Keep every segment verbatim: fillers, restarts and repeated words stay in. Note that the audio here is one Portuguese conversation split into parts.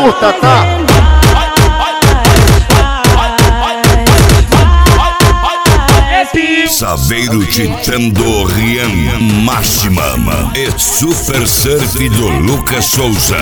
curta, tá? Saveiro Titando Rian Máxima e Super Surf do Lucas Souza.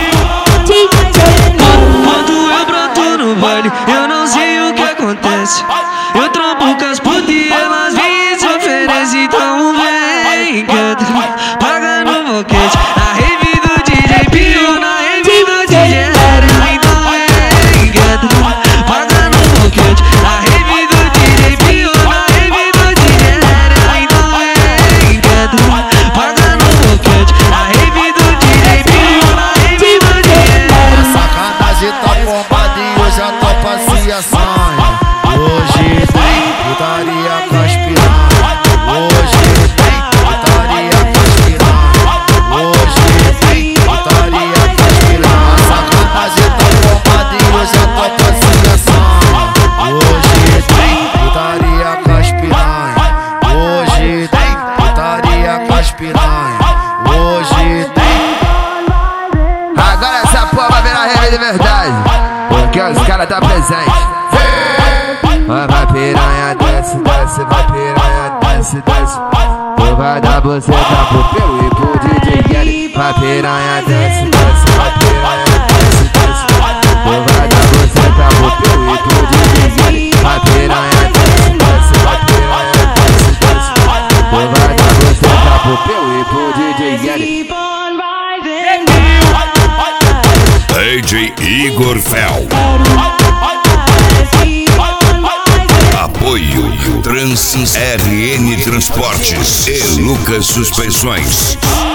Quando eu broto no baile, eu não sei o que acontece. Eu trampo com as putas e elas vêm e se oferecem. Então vem, canta, paga no boquete. Na rave do D J Pio, na rave do D J Larry. Então vem, canta, paga no boquete. Na rave do D J Pio, na rave do D J Larry. Então vem, canta, paga no boquete. Na rave do D J Pio, na rave do D J Larry. Sacanagem tá bombada e eu já tô paciação. Hoje tem putaria com as piranha. Hoje tem putaria com as piranha. Hoje tem putaria com as piranha. Sacanagem tá bombada e eu já tô paciação. Hoje tem putaria com as piranha. Hoje tem putaria com as piranha. Hoje tem. Agora essa porra vai virar rave de verdade, porque os caras tá presente. Vai piranha, desce, desce, vai piranha, desce, desce. Tu vai dar você tá pro Peu e pro D J Kelly. Vai piranha, desce, desce, vai piranha, desce, desce. Tu vai dar você tá pro Peu e pro D J Kelly. Vai piranha, desce, desce, vai piranha, desce, desce. Tu vai dar você tá pro Peu e pro D J Kelly. D J Igor Fel. Apoio Trans R N Transportes e Lucas Suspensões.